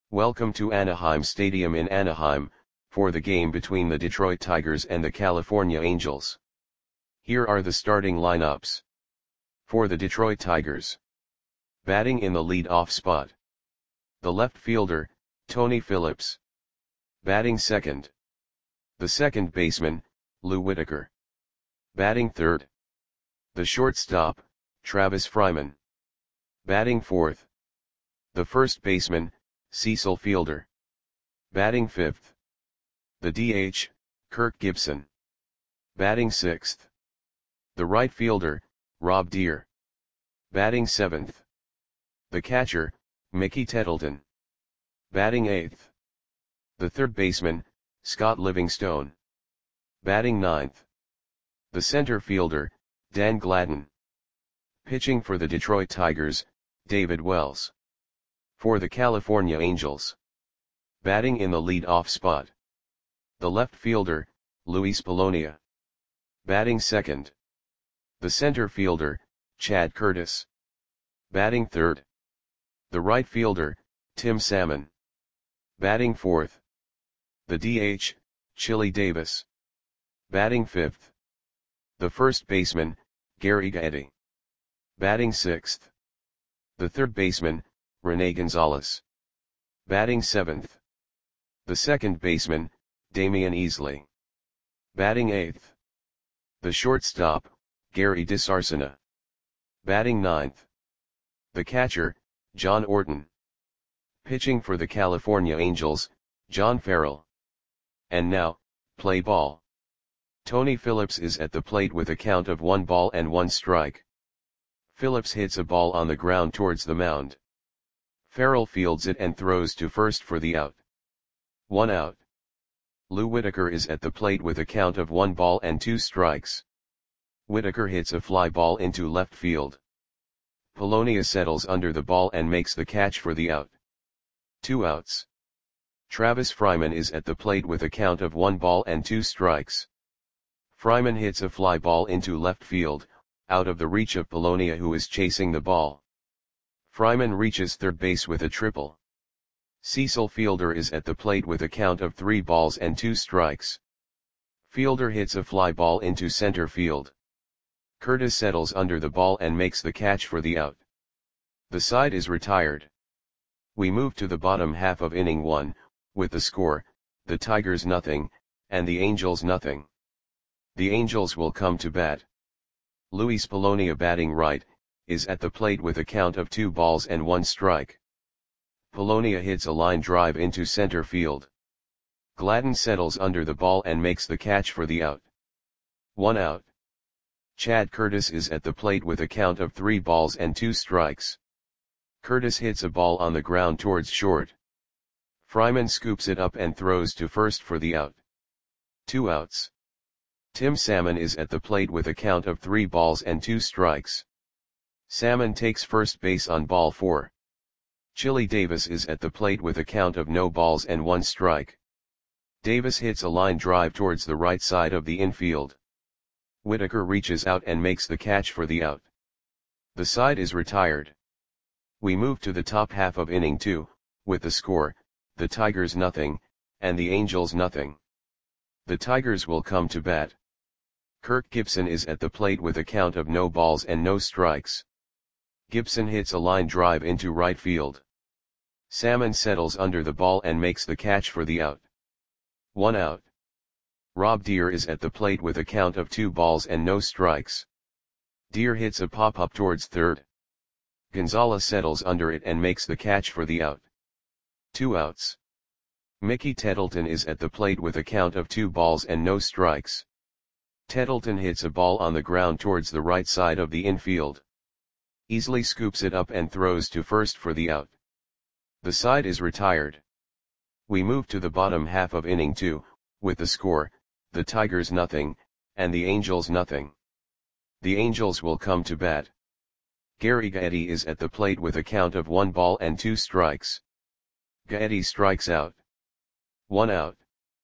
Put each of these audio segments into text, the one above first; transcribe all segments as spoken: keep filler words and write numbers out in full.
Welcome to Anaheim Stadium in Anaheim, for the game between the Detroit Tigers and the California Angels. Here are the starting lineups. For the Detroit Tigers. Batting in the lead-off spot. The left fielder, Tony Phillips. Batting second. The second baseman, Lou Whitaker. Batting third. The shortstop, Travis Fryman. Batting fourth. The first baseman, Cecil Fielder. Batting fifth. The D H, Kirk Gibson. Batting sixth. The right fielder, Rob Deer. Batting seventh. The catcher, Mickey Tettleton. Batting eighth. The third baseman, Scott Livingstone. Batting ninth. The center fielder, Dan Gladden. Pitching for the Detroit Tigers, David Wells. For the California Angels. Batting in the lead-off spot. The left fielder, Luis Polonia. Batting second. The center fielder, Chad Curtis. Batting third. The right fielder, Tim Salmon. Batting fourth. The D H, Chili Davis. Batting fifth. The first baseman, Gary Gaetti. Batting sixth. The third baseman, Rene Gonzalez. Batting seventh. The second baseman, Damian Easley. Batting eighth. The shortstop, Gary DeSarcina. Batting ninth. The catcher, John Orton. Pitching for the California Angels, John Farrell. And now, play ball. Tony Phillips is at the plate with a count of one ball and one strike. Phillips hits a ball on the ground towards the mound. Farrell fields it and throws to first for the out. One out. Lou Whitaker is at the plate with a count of one ball and two strikes. Whitaker hits a fly ball into left field. Polonia settles under the ball and makes the catch for the out. Two outs. Travis Fryman is at the plate with a count of one ball and two strikes. Fryman hits a fly ball into left field, out of the reach of Polonia, who is chasing the ball. Fryman reaches third base with a triple. Cecil Fielder is at the plate with a count of three balls and two strikes. Fielder hits a fly ball into center field. Curtis settles under the ball and makes the catch for the out. The side is retired. We move to the bottom half of inning one, with the score, the Tigers nothing, and the Angels nothing. The Angels will come to bat. Luis Polonia, batting right, is at the plate with a count of two balls and one strike. Polonia hits a line drive into center field. Gladden settles under the ball and makes the catch for the out. One out. Chad Curtis is at the plate with a count of three balls and two strikes. Curtis hits a ball on the ground towards short. Fryman scoops it up and throws to first for the out. Two outs. Tim Salmon is at the plate with a count of three balls and two strikes. Salmon takes first base on ball four. Chili Davis is at the plate with a count of no balls and one strike. Davis hits a line drive towards the right side of the infield. Whitaker reaches out and makes the catch for the out. The side is retired. We move to the top half of inning two, with the score, the Tigers nothing, and the Angels nothing. The Tigers will come to bat. Kirk Gibson is at the plate with a count of no balls and no strikes. Gibson hits a line drive into right field. Salmon settles under the ball and makes the catch for the out. One out. Rob Deer is at the plate with a count of two balls and no strikes. Deer hits a pop-up towards third. Gonzalez settles under it and makes the catch for the out. Two outs. Mickey Tettleton is at the plate with a count of two balls and no strikes. Tettleton hits a ball on the ground towards the right side of the infield. Easley scoops it up and throws to first for the out. The side is retired. We move to the bottom half of inning two, with the score, the Tigers nothing, and the Angels nothing. The Angels will come to bat. Gary Gaetti is at the plate with a count of one ball and two strikes. Gaetti strikes out. One out.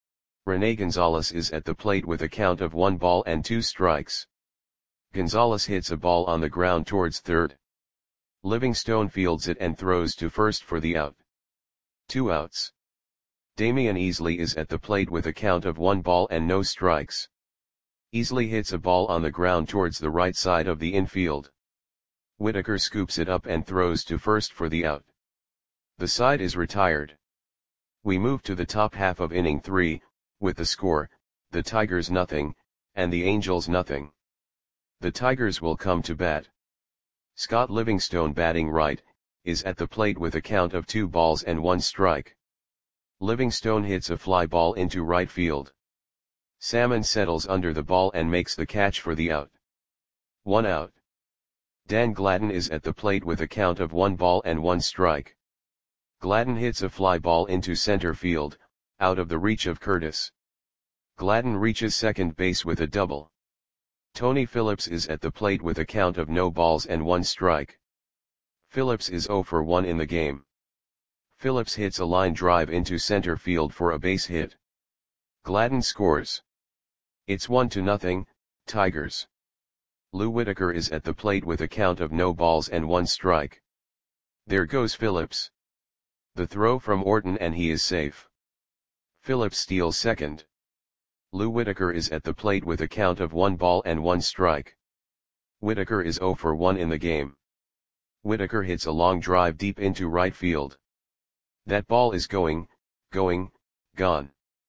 Rene Gonzalez is at the plate with a count of one ball and two strikes. Gonzalez hits a ball on the ground towards third. Livingstone fields it and throws to first for the out. Two outs. Damian Easley is at the plate with a count of one ball and no strikes. Easley hits a ball on the ground towards the right side of the infield. Whitaker scoops it up and throws to first for the out. The side is retired. We move to the top half of inning three, with the score, the Tigers nothing, and the Angels nothing. The Tigers will come to bat. Scott Livingstone, batting right, is at the plate with a count of two balls and one strike. Livingstone hits a fly ball into right field. Salmon settles under the ball and makes the catch for the out. One out. Dan Gladden is at the plate with a count of one ball and one strike. Gladden hits a fly ball into center field, out of the reach of Curtis. Gladden reaches second base with a double. Tony Phillips is at the plate with a count of no balls and one strike. Phillips is oh for one in the game. Phillips hits a line drive into center field for a base hit. Gladden scores. It's one to nothing, Tigers. Lou Whitaker is at the plate with a count of no balls and one strike. There goes Phillips. The throw from Orton and he is safe. Phillips steals second. Lou Whitaker is at the plate with a count of one ball and one strike. Whitaker is oh for one in the game. Whitaker hits a long drive deep into right field. That ball is going, going, gone.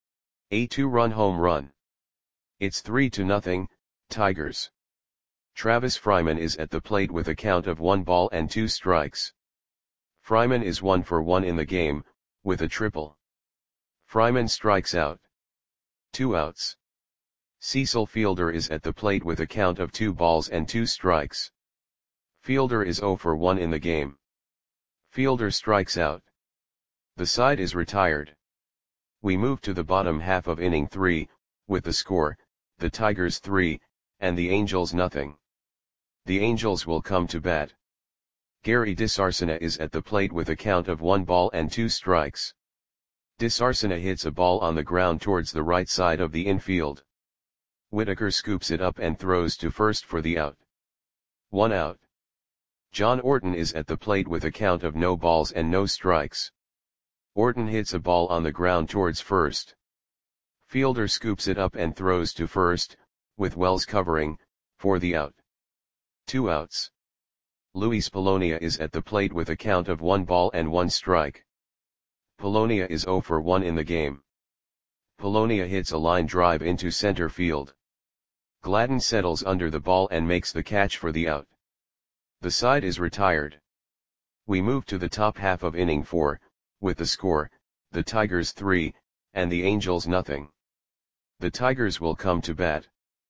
A two-run home run. It's three to nothing, Tigers. Travis Fryman is at the plate with a count of one ball and two strikes. Fryman is one for one in the game, with a triple. Fryman strikes out. Two outs. Cecil Fielder is at the plate with a count of two balls and two strikes. Fielder is oh for one in the game. Fielder strikes out. The side is retired. We move to the bottom half of inning three, with the score, the Tigers three, and the Angels nothing. The Angels will come to bat. Gary DeSarcina is at the plate with a count of one ball and two strikes. DeSarcina hits a ball on the ground towards the right side of the infield. Whitaker scoops it up and throws to first for the out. One out. John Orton is at the plate with a count of no balls and no strikes. Orton hits a ball on the ground towards first. Fielder scoops it up and throws to first, with Wells covering, for the out. Two outs. Luis Polonia is at the plate with a count of one ball and one strike. Polonia is oh for one in the game. Polonia hits a line drive into center field. Gladden settles under the ball and makes the catch for the out. The side is retired. We move to the top half of inning four, with the score, the Tigers three, and the Angels nothing. The Tigers will come to bat.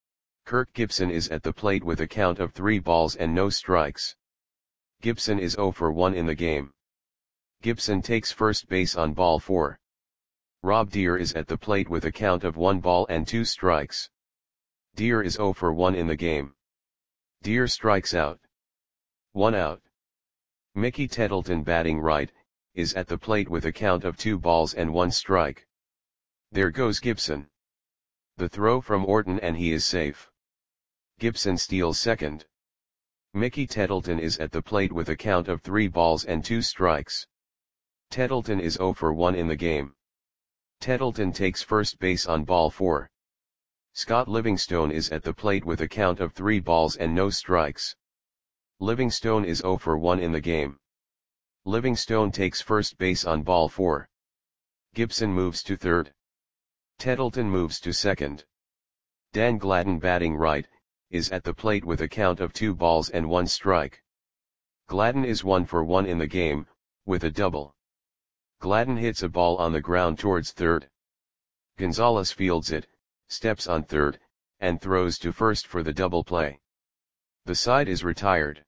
Kirk Gibson is at the plate with a count of three balls and no strikes. Gibson is oh for one in the game. Gibson takes first base on ball four. Rob Deere is at the plate with a count of one ball and two strikes. Deere is oh for one in the game. Deere strikes out. One out. Mickey Tettleton, batting right, is at the plate with a count of two balls and one strike. There goes Gibson. The throw from Orton and he is safe. Gibson steals second. Mickey Tettleton is at the plate with a count of three balls and two strikes. Tettleton is oh for one in the game. Tettleton takes first base on ball four. Scott Livingstone is at the plate with a count of three balls and no strikes. Livingstone is oh for one in the game. Livingstone takes first base on ball four. Gibson moves to third. Tettleton moves to second. Dan Gladden, batting right, is at the plate with a count of two balls and one strike. Gladden is one for one in the game, with a double. Gladden hits a ball on the ground towards third. Gonzalez fields it, steps on third, and throws to first for the double play. The side is retired.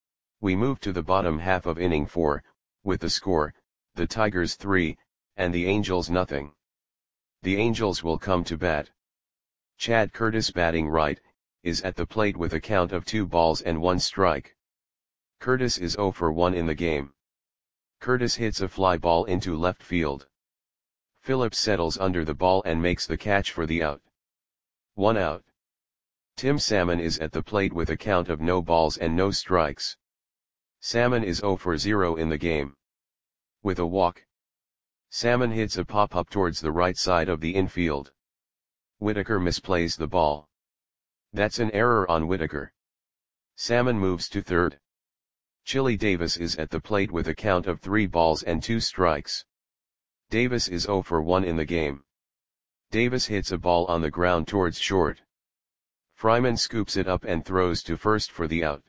We move to the bottom half of inning four, with the score, the Tigers three, and the Angels nothing. The Angels will come to bat. Chad Curtis, batting right, is at the plate with a count of two balls and one strike. Curtis is oh for one in the game. Curtis hits a fly ball into left field. Phillips settles under the ball and makes the catch for the out. One out. Tim Salmon is at the plate with a count of no balls and no strikes. Salmon is oh for zero in the game. With a walk. Salmon hits a pop-up towards the right side of the infield. Whitaker misplays the ball. That's an error on Whitaker. Salmon moves to third. Chili Davis is at the plate with a count of three balls and two strikes. Davis is zero for one in the game. Davis hits a ball on the ground towards short. Fryman scoops it up and throws to first for the out.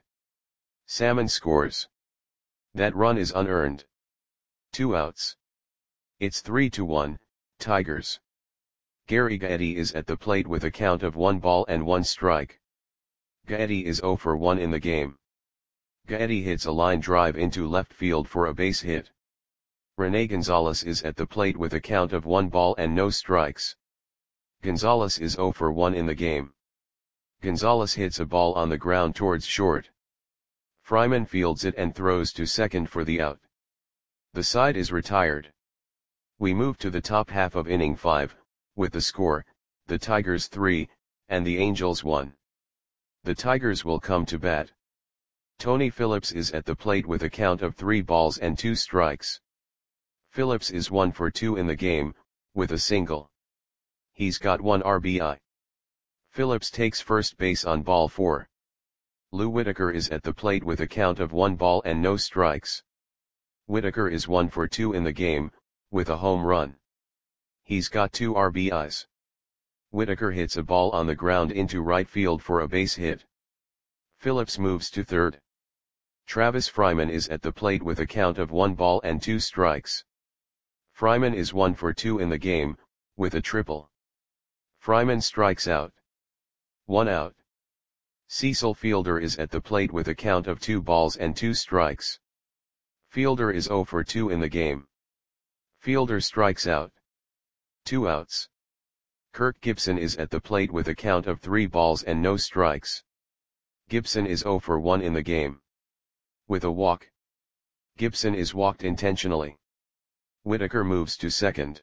Salmon scores. That run is unearned. Two outs. It's three to one, Tigers. Gary Gaetti is at the plate with a count of one ball and one strike. Gaetti is zero for one in the game. Gaetti hits a line drive into left field for a base hit. Rene Gonzalez is at the plate with a count of one ball and no strikes. Gonzalez is zero for one in the game. Gonzalez hits a ball on the ground towards short. Fryman fields it and throws to second for the out. The side is retired. We move to the top half of inning five, with the score, the Tigers three, and the Angels one. The Tigers will come to bat. Tony Phillips is at the plate with a count of three balls and two strikes. Phillips is one for two in the game, with a single. He's got one R B I. Phillips takes first base on ball four. Lou Whitaker is at the plate with a count of one ball and no strikes. Whitaker is one for two in the game, with a home run. He's got two R B Is. Whitaker hits a ball on the ground into right field for a base hit. Phillips moves to third. Travis Fryman is at the plate with a count of one ball and two strikes. Fryman is one for two in the game, with a triple. Fryman strikes out. One out. Cecil Fielder is at the plate with a count of two balls and two strikes. Fielder is zero for two in the game. Fielder strikes out. Two outs. Kirk Gibson is at the plate with a count of three balls and no strikes. Gibson is zero for one in the game. With a walk. Gibson is walked intentionally. Whitaker moves to second.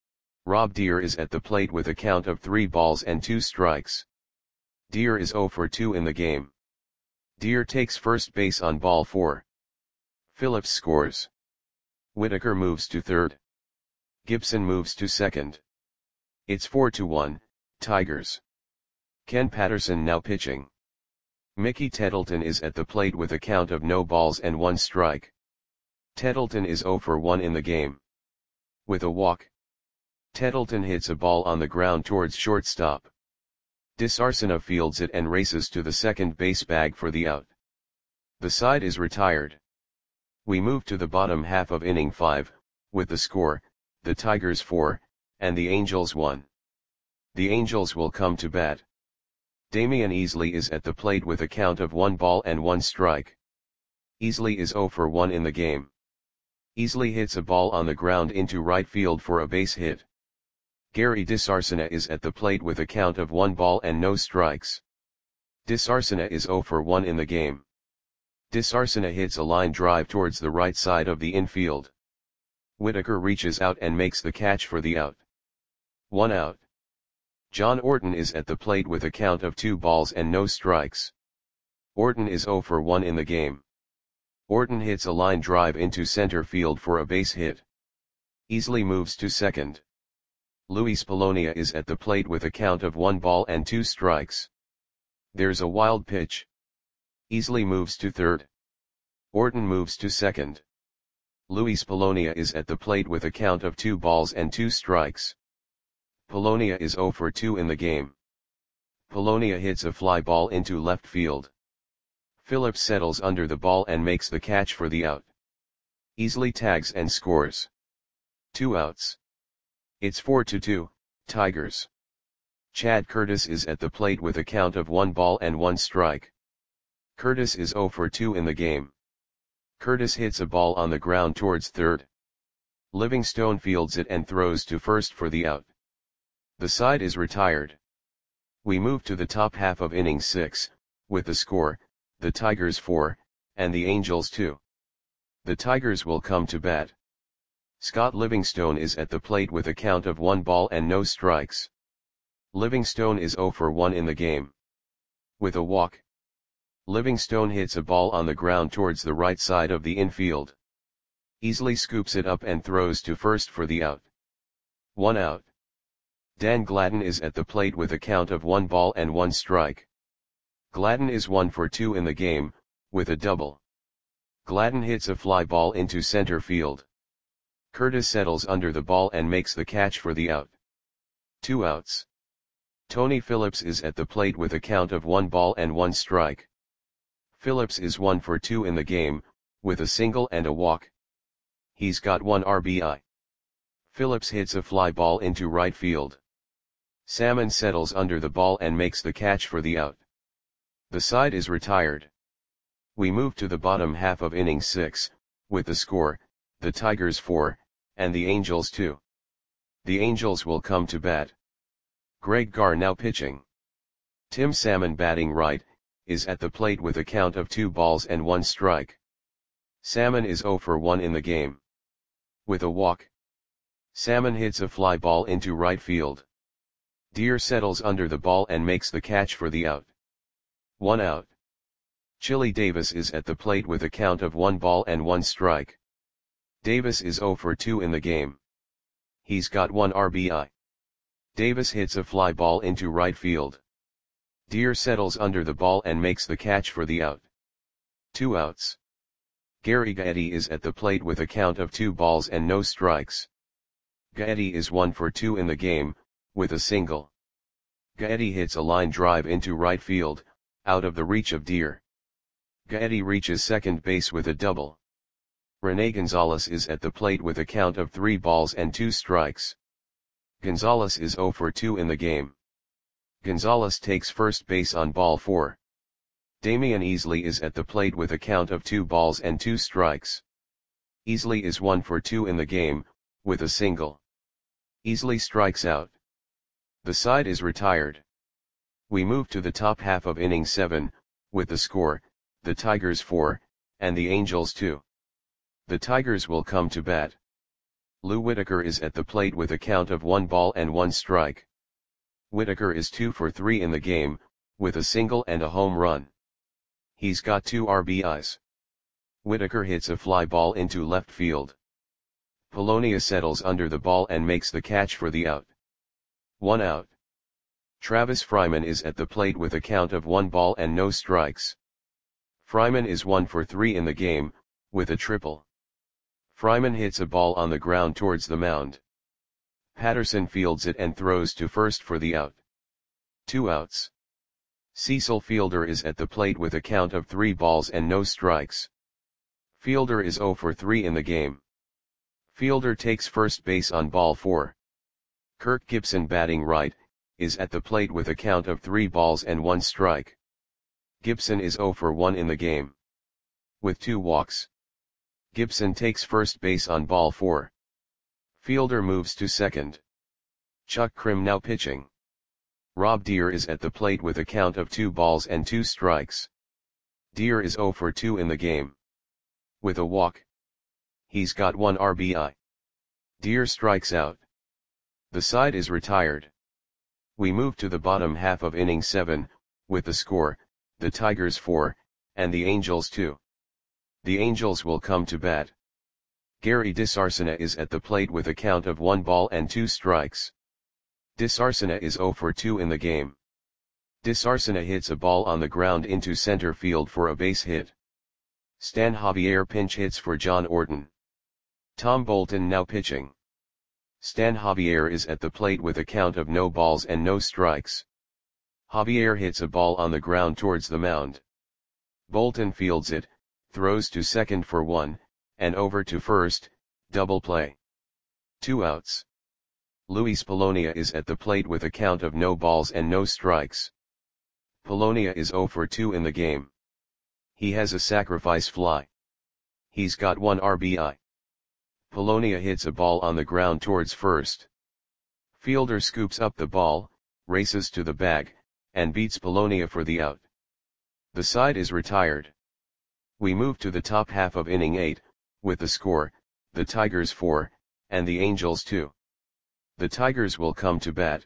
Rob Deer is at the plate with a count of three balls and two strikes. Deer is zero for two in the game. Deer takes first base on ball four. Phillips scores. Whitaker moves to third. Gibson moves to second. It's four to one, Tigers. Ken Patterson now pitching. Mickey Tettleton is at the plate with a count of no balls and one strike. Tettleton is zero for one in the game. With a walk. Tettleton hits a ball on the ground towards shortstop. DeSarcina fields it and races to the second base bag for the out. The side is retired. We move to the bottom half of inning five, with the score, the Tigers four, and the Angels one. The Angels will come to bat. Damian Easley is at the plate with a count of one ball and one strike. Easley is zero for one in the game. Easley hits a ball on the ground into right field for a base hit. Gary DeSarcina is at the plate with a count of one ball and no strikes. DeSarcina is zero for one in the game. DeSarcina hits a line drive towards the right side of the infield. Whitaker reaches out and makes the catch for the out. One out. John Orton is at the plate with a count of two balls and no strikes. Orton is zero for one in the game. Orton hits a line drive into center field for a base hit. Easley moves to second. Luis Polonia is at the plate with a count of one ball and two strikes. There's a wild pitch. Easley moves to third. Orton moves to second. Luis Polonia is at the plate with a count of two balls and two strikes. Polonia is zero for two in the game. Polonia hits a fly ball into left field. Phillips settles under the ball and makes the catch for the out. Easley tags and scores. Two outs. It's four to two, Tigers. Chad Curtis is at the plate with a count of one ball and one strike. Curtis is zero for two in the game. Curtis hits a ball on the ground towards third. Livingstone fields it and throws to first for the out. The side is retired. We move to the top half of inning six, with the score, the Tigers four, and the Angels two. The Tigers will come to bat. Scott Livingstone is at the plate with a count of one ball and no strikes. Livingstone is zero for one in the game. With a walk. Livingstone hits a ball on the ground towards the right side of the infield. Easily scoops it up and throws to first for the out. One out. Dan Gladden is at the plate with a count of one ball and one strike. Gladden is one for two in the game, with a double. Gladden hits a fly ball into center field. Curtis settles under the ball and makes the catch for the out. Two outs. Tony Phillips is at the plate with a count of one ball and one strike. Phillips is one for two in the game, with a single and a walk. He's got one R B I. Phillips hits a fly ball into right field. Salmon settles under the ball and makes the catch for the out. The side is retired. We move to the bottom half of inning six, with the score, the Tigers four, and the Angels two. The Angels will come to bat. Greg Garr now pitching. Tim Salmon batting right, is at the plate with a count of two balls and one strike. Salmon is zero for one in the game. With a walk. Salmon hits a fly ball into right field. Deer settles under the ball and makes the catch for the out. One out. Chili Davis is at the plate with a count of one ball and one strike. Davis is zero for two in the game. He's got one R B I. Davis hits a fly ball into right field. Deer settles under the ball and makes the catch for the out. Two outs. Gary Gaetti is at the plate with a count of two balls and no strikes. Gaetti is one for two in the game, with a single. Gaetti hits a line drive into right field, out of the reach of Deer. Gaetti reaches second base with a double. Rene Gonzalez is at the plate with a count of three balls and two strikes. Gonzalez is zero for two in the game. Gonzalez takes first base on ball four. Damian Easley is at the plate with a count of two balls and two strikes. Easley is one for two in the game, with a single. Easley strikes out. The side is retired. We move to the top half of inning seven, with the score, the Tigers four, and the Angels two. The Tigers will come to bat. Lou Whitaker is at the plate with a count of one ball and one strike. Whitaker is two for three in the game, with a single and a home run. He's got two R B Is. Whitaker hits a fly ball into left field. Polonia settles under the ball and makes the catch for the out. One out. Travis Fryman is at the plate with a count of one ball and no strikes. Fryman is one for three in the game, with a triple. Fryman hits a ball on the ground towards the mound. Patterson fields it and throws to first for the out. Two outs. Cecil Fielder is at the plate with a count of three balls and no strikes. Fielder is zero for three in the game. Fielder takes first base on ball four. Kirk Gibson batting right, is at the plate with a count of three balls and one strike. Gibson is zero for one in the game. With two walks. Gibson takes first base on ball four. Fielder moves to second. Chuck Krim now pitching. Rob Deer is at the plate with a count of two balls and two strikes. Deer is zero for two in the game. With a walk. He's got one R B I. Deer strikes out. The side is retired. We move to the bottom half of inning seven, with the score, the Tigers four, and the Angels two. The Angels will come to bat. Gary DeSarcina is at the plate with a count of one ball and two strikes. DeSarcina is zero for two in the game. DeSarcina hits a ball on the ground into center field for a base hit. Stan Javier pinch hits for John Orton. Tom Bolton now pitching. Stan Javier is at the plate with a count of no balls and no strikes. Javier hits a ball on the ground towards the mound. Bolton fields it, throws to second for one, and over to first, double play. Two outs. Luis Polonia is at the plate with a count of no balls and no strikes. Polonia is zero for two in the game. He has a sacrifice fly. He's got one R B I. Polonia hits a ball on the ground towards first. Fielder scoops up the ball, races to the bag, and beats Polonia for the out. The side is retired. We move to the top half of inning eight, with the score, the Tigers four, and the Angels two. The Tigers will come to bat.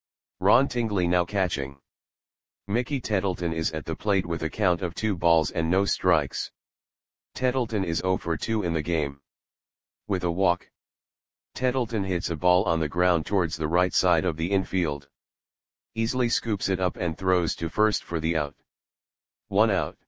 Ron Tingley now catching. Mickey Tettleton is at the plate with a count of two balls and no strikes. Tettleton is zero for two in the game. With a walk, Tettleton hits a ball on the ground towards the right side of the infield. Easily scoops it up and throws to first for the out. One out.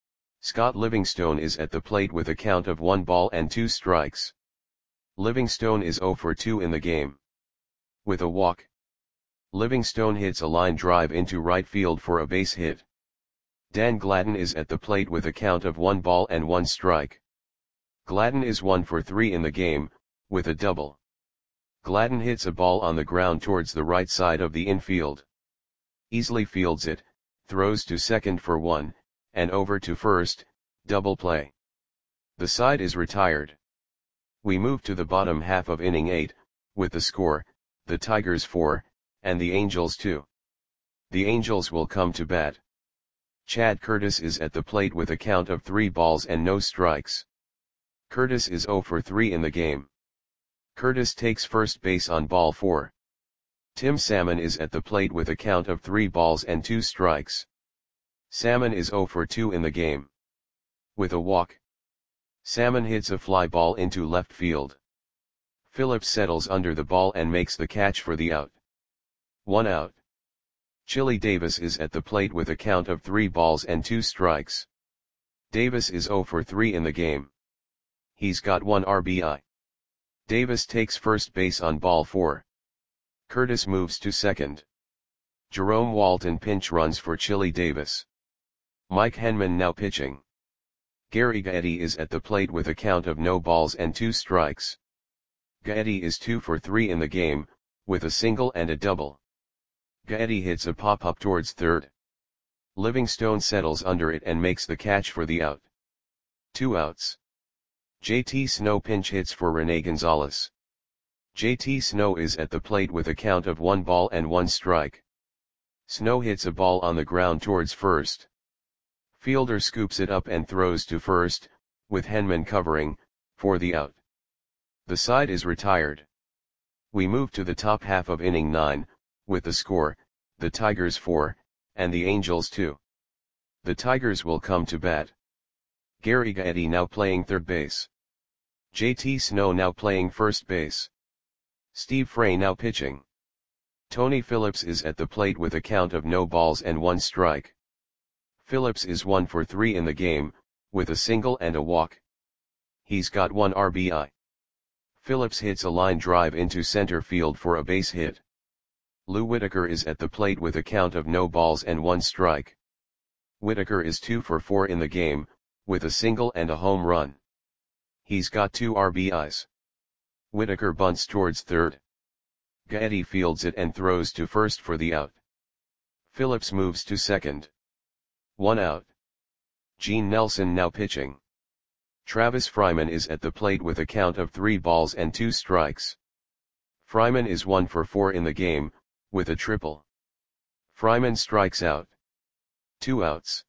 Scott Livingstone is at the plate with a count of one ball and two strikes. Livingstone is zero for two in the game. With a walk, Livingstone hits a line drive into right field for a base hit. Dan Gladden is at the plate with a count of one ball and one strike. Gladden is one for three in the game, with a double. Gladden hits a ball on the ground towards the right side of the infield. Easily fields it, throws to second for one, and over to first, double play. The side is retired. We move to the bottom half of inning eight, with the score, the Tigers four, and the Angels two. The Angels will come to bat. Chad Curtis is at the plate with a count of three balls and no strikes. Curtis is zero for three in the game. Curtis takes first base on ball four. Tim Salmon is at the plate with a count of three balls and two strikes. Salmon is zero for two in the game. With a walk, Salmon hits a fly ball into left field. Phillips settles under the ball and makes the catch for the out. One out. Chili Davis is at the plate with a count of three balls and two strikes. Davis is zero for three in the game. He's got one R B I. Davis takes first base on ball four. Curtis moves to second. Jerome Walton pinch runs for Chili Davis. Mike Henman now pitching. Gary Gaetti is at the plate with a count of no balls and two strikes. Gaetti is two for three in the game, with a single and a double. Gaetti hits a pop-up towards third. Livingstone settles under it and makes the catch for the out. Two outs. J T Snow pinch hits for Rene Gonzalez. J T Snow is at the plate with a count of one ball and one strike. Snow hits a ball on the ground towards first. Fielder scoops it up and throws to first, with Henman covering, for the out. The side is retired. We move to the top half of inning nine, with the score, the Tigers four, and the Angels two. The Tigers will come to bat. Gary Gaetti now playing third base. J T Snow now playing first base. Steve Frey now pitching. Tony Phillips is at the plate with a count of no balls and one strike. Phillips is one for three in the game, with a single and a walk. He's got one R B I. Phillips hits a line drive into center field for a base hit. Lou Whitaker is at the plate with a count of no balls and one strike. Whitaker is two for four in the game, with a single and a home run. He's got two R B Is. Whitaker bunts towards third. Gaetti fields it and throws to first for the out. Phillips moves to second. One out. Gene Nelson now pitching. Travis Fryman is at the plate with a count of three balls and two strikes. Fryman is one for four in the game, with a triple. Fryman strikes out. Two outs.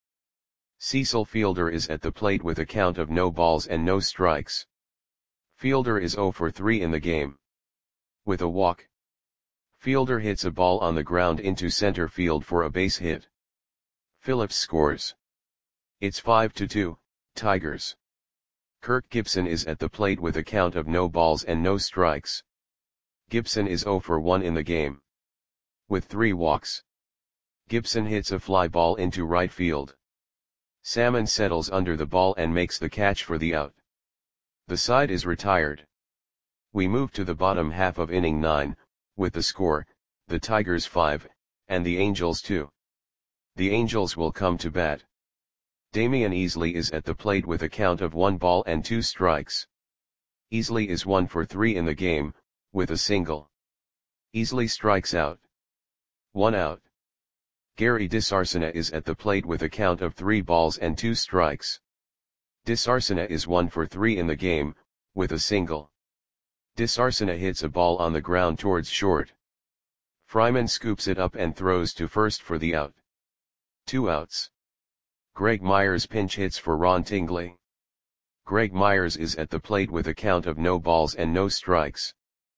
Cecil Fielder is at the plate with a count of no balls and no strikes. Fielder is zero for three in the game. With a walk, Fielder hits a ball on the ground into center field for a base hit. Phillips scores. It's five to two, Tigers. Kirk Gibson is at the plate with a count of no balls and no strikes. Gibson is zero for one in the game. With three walks, Gibson hits a fly ball into right field. Salmon settles under the ball and makes the catch for the out. The side is retired. We move to the bottom half of inning nine, with the score, the Tigers five, and the Angels two. The Angels will come to bat. Damian Easley is at the plate with a count of one ball and two strikes. Easley is one for three in the game, with a single. Easley strikes out. One out. Gary DeSarcina is at the plate with a count of three balls and two strikes. DeSarcina is one for three in the game, with a single. DeSarcina hits a ball on the ground towards short. Fryman scoops it up and throws to first for the out. Two outs. Greg Myers pinch hits for Ron Tingley. Greg Myers is at the plate with a count of no balls and no strikes.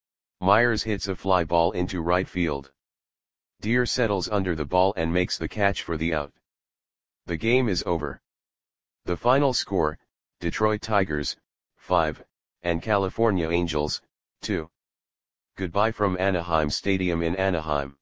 Myers hits a fly ball into right field. Deere settles under the ball and makes the catch for the out. The game is over. The final score, Detroit Tigers, five, and California Angels, two. Goodbye from Anaheim Stadium in Anaheim.